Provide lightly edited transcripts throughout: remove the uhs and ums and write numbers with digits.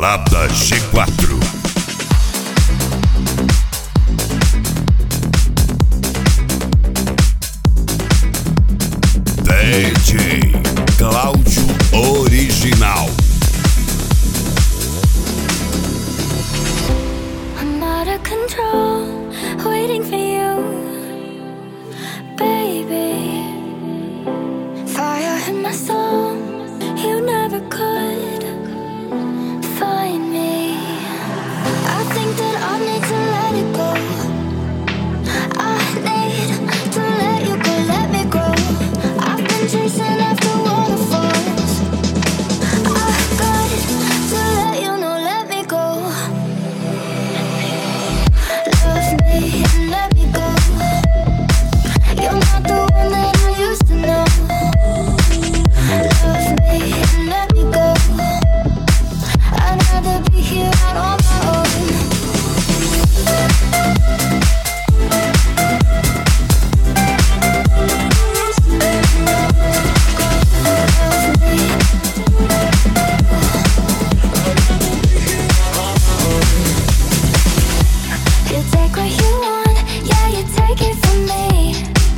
Balada G4. DJ Cláudio Original. I'm out of control, waiting for you, baby. Fire in my soul, you never could find me. I think that I need to let it go. I need to let you go, let me go. I've been chasing after waterfalls. I got to let you know, let me go. Love me and let me go. You're not the one that I used to know. Love me and let me go. I'd rather be here out on my own. You take what you want, yeah, you take it from me.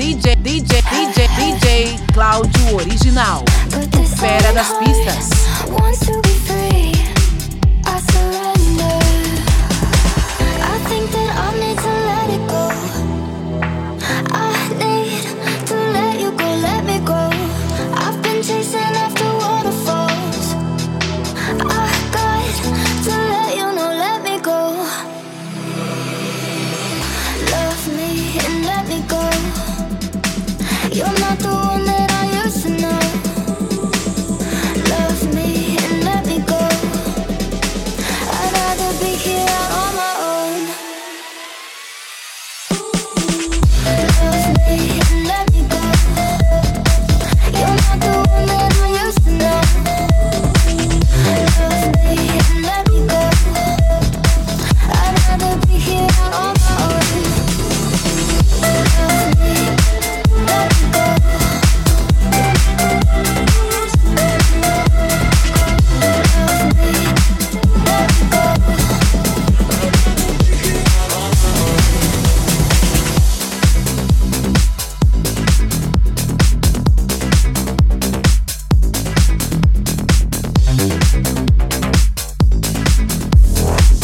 DJ Cláudio Original, But this fera das pistas. wants to be free. I surrender. I think that I need to let it go. I need to let you go, let me go. I've been chasing after waterfalls. I got to let you know, let me go. Love me and let me go. You're not the one